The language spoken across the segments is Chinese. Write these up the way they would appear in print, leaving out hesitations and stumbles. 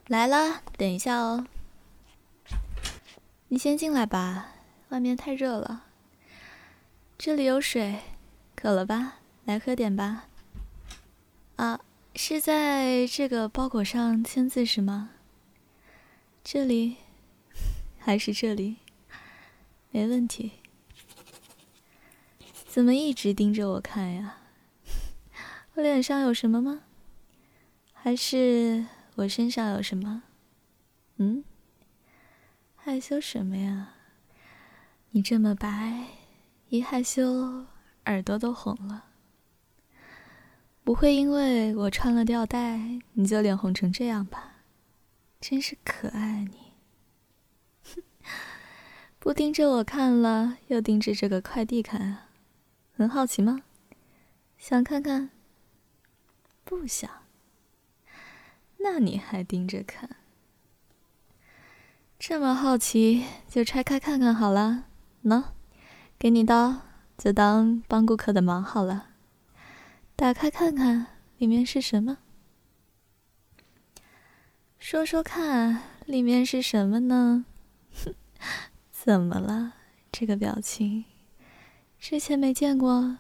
来了，等一下哦。你先进来吧，外面太热了。这里有水，渴了吧？来喝点吧。啊，是在这个包裹上签字是吗？这里，还是这里？没问题。怎么一直盯着我看呀？我脸上有什么吗？还是我身上有什么？害羞什么呀？你这么白，一害羞耳朵都红了。不会因为我穿了吊带你就脸红成这样吧？真是可爱你。不盯着我看了，又盯着这个快递看啊？很好奇吗？想看看？不想。那你还盯着看？这么好奇，就拆开看看好了。喏，给你刀，就当帮顾客的忙好了。打开看看，里面是什么？说说看，里面是什么呢？怎么了？这个表情，之前没见过。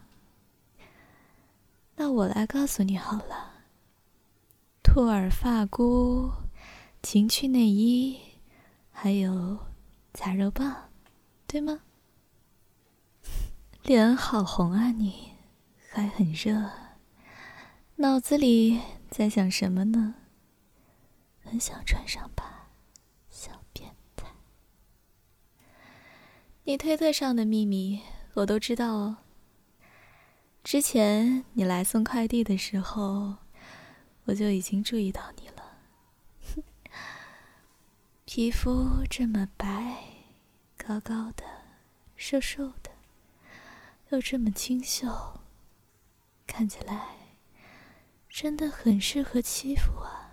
那我来告诉你好了。兔耳发箍、情趣内衣，还有杂肉棒，对吗？脸好红啊你，还很热。脑子里在想什么呢？很想穿上吧，小变态。你推特上的秘密我都知道哦。之前你来送快递的时候，我就已经注意到你了。皮肤这么白，高高的，瘦瘦的，又这么清秀，看起来真的很适合欺负啊。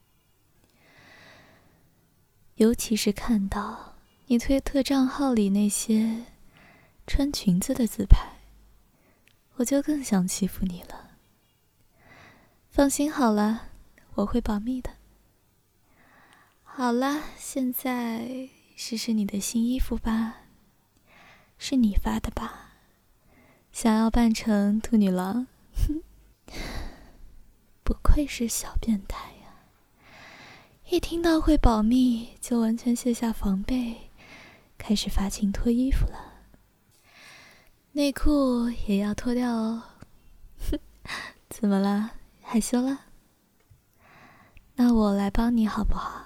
尤其是看到你推特账号里那些穿裙子的自拍，我就更想欺负你了。放心好了，我会保密的。好了，现在试试你的新衣服吧。是你发的吧？想要扮成兔女郎？不愧是小变态呀！一听到会保密，就完全卸下防备，开始发情脱衣服了。内裤也要脱掉哦。怎么了？害羞了？那我来帮你好不好？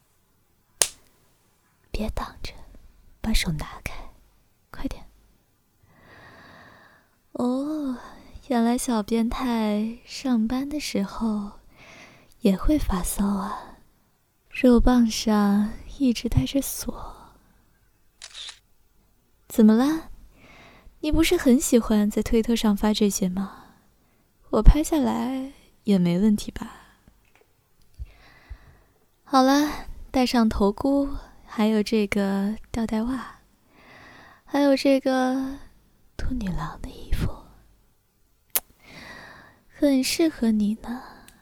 别挡着，把手拿开，快点。哦，原来小变态上班的时候也会发骚啊。肉棒上一直带着锁。怎么了？你不是很喜欢在推特上发这些吗？我拍下来也没问题吧？好了，戴上头箍，还有这个吊带袜，还有这个兔女郎的衣服，很适合你呢。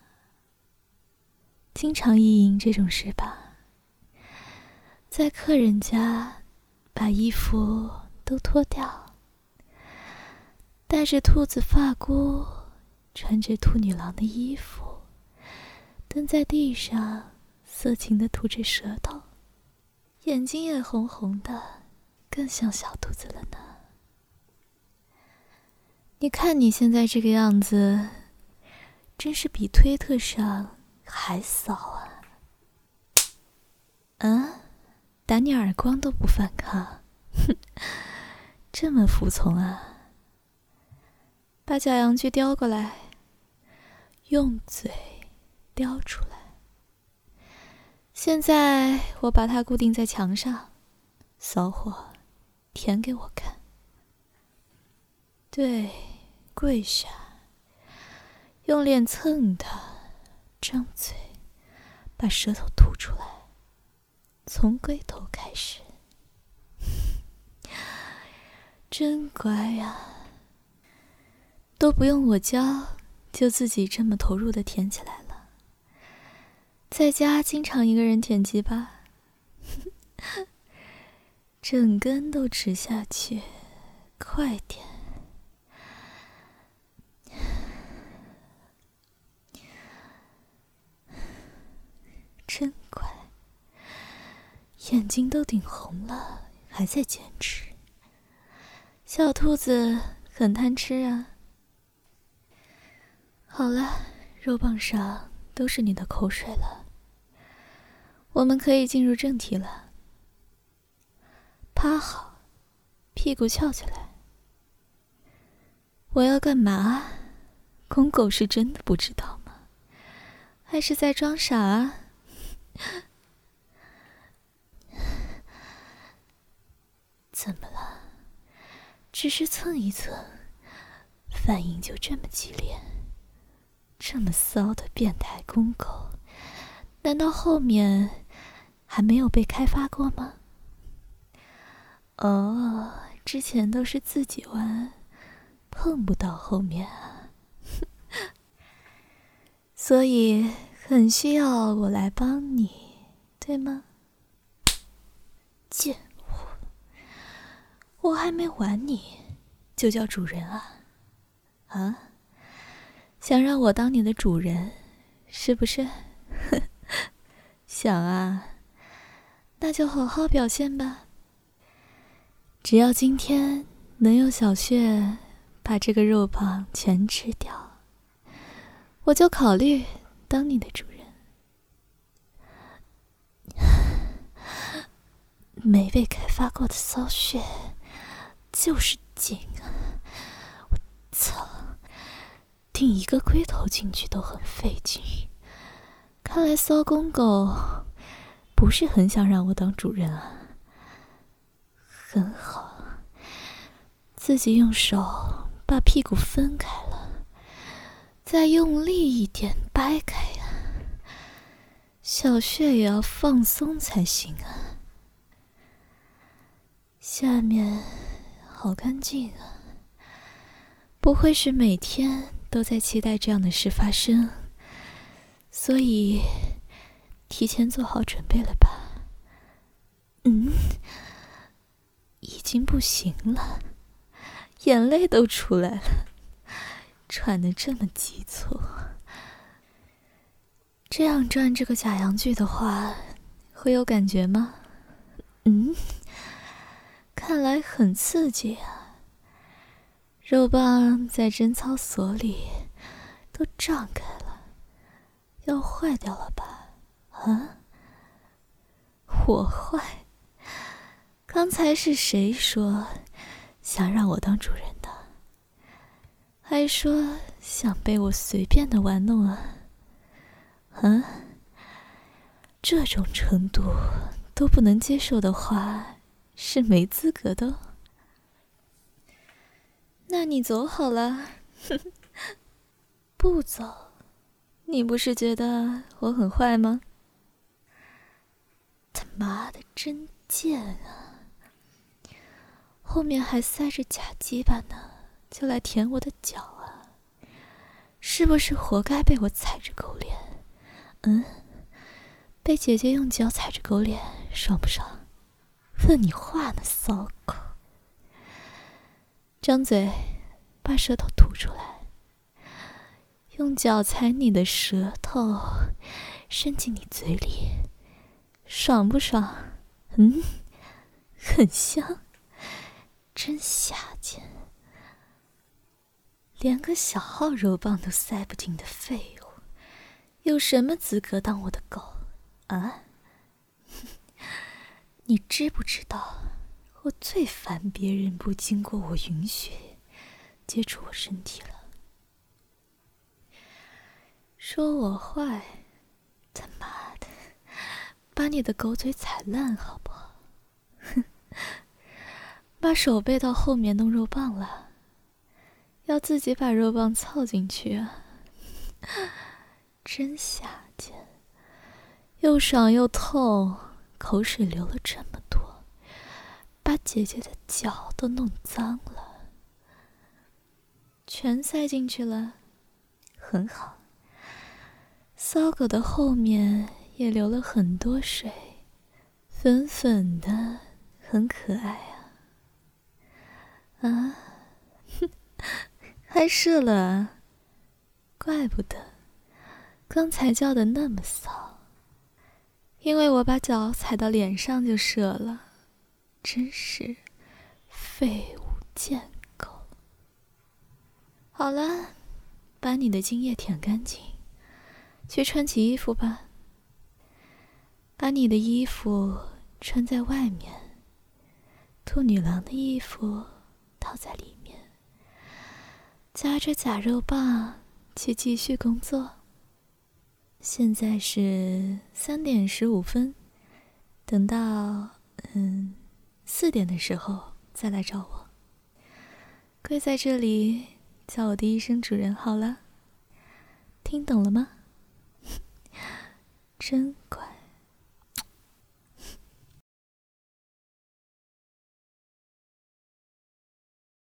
经常意淫这种事吧？在客人家把衣服都脱掉，戴着兔子发箍，穿着兔女郎的衣服，蹲在地上色情地吐着舌头，眼睛也红红的，更像小兔子了呢。你看你现在这个样子，真是比推特上还骚啊！打你耳光都不反抗，哼，这么服从啊？把假阳具叼过来，用嘴叼出来。现在我把它固定在墙上，骚货，舔给我看。对，跪下，用脸蹭它，张嘴，把舌头吐出来，从龟头开始。真乖呀，都不用我教，就自己这么投入地舔起来了。 在家经常一个人舔鸡巴，整根都吃下去，快点。真乖，眼睛都顶红了，还在坚持。小兔子很贪吃啊。好了，肉棒上都是你的口水了，我们可以进入正题了。趴好，屁股翘起来。我要干嘛？公狗是真的不知道吗？还是在装傻啊？怎么了？只是蹭一蹭，反应就这么激烈？这么骚的变态公狗，难道后面还没有被开发过吗？哦，之前都是自己玩，碰不到后面啊。所以很需要我来帮你，对吗？贱货，我还没玩你，就叫主人啊？啊？想让我当你的主人，是不是？想啊，那就好好表现吧。只要今天能有小穴把这个肉棒全吃掉，我就考虑当你的主人。没被开发过的骚穴就是紧啊！我操，顶一个龟头进去都很费劲。看来骚公狗不是很想让我当主人啊。很好，自己用手把屁股分开了，再用力一点掰开呀。小穴也要放松才行啊。下面好干净啊，不会是每天都在期待这样的事发生，所以提前做好准备了吧？已经不行了，眼泪都出来了，喘得这么急促。这样转这个假阳具的话，会有感觉吗？看来很刺激啊。肉棒在贞操所里都胀开了，要坏掉了吧？啊？我坏？刚才是谁说想让我当主人的？还说想被我随便的玩弄啊？这种程度都不能接受的话，是没资格的哦。那你走好了。不走，你不是觉得我很坏吗？他妈的，真贱啊！后面还塞着假鸡巴呢，就来舔我的脚啊！是不是活该被我踩着狗脸？被姐姐用脚踩着狗脸，爽不爽？问你话呢，骚狗！张嘴，把舌头吐出来。用脚踩你的舌头，伸进你嘴里，爽不爽？很香，真下贱。连个小号肉棒都塞不进的废物，有什么资格当我的狗啊？你知不知道，我最烦别人不经过我允许接触我身体了。说我坏，他妈的，把你的狗嘴踩烂好不好？把手背到后面弄肉棒了，要自己把肉棒凑进去啊！真下贱，又爽又痛，口水流了这么多，把姐姐的脚都弄脏了。全塞进去了，很好。骚狗的后面也流了很多水，粉粉的，很可爱啊。啊，还射了啊，怪不得刚才叫的那么骚，因为我把脚踩到脸上就射了，真是废物贱狗。好了，把你的精液舔干净，去穿起衣服吧。把你的衣服穿在外面，兔女郎的衣服套在里面，夹着假肉棒去继续工作。现在是3点15分，等到4点的时候再来找我。跪在这里叫我第一声主人好了，听懂了吗？真乖。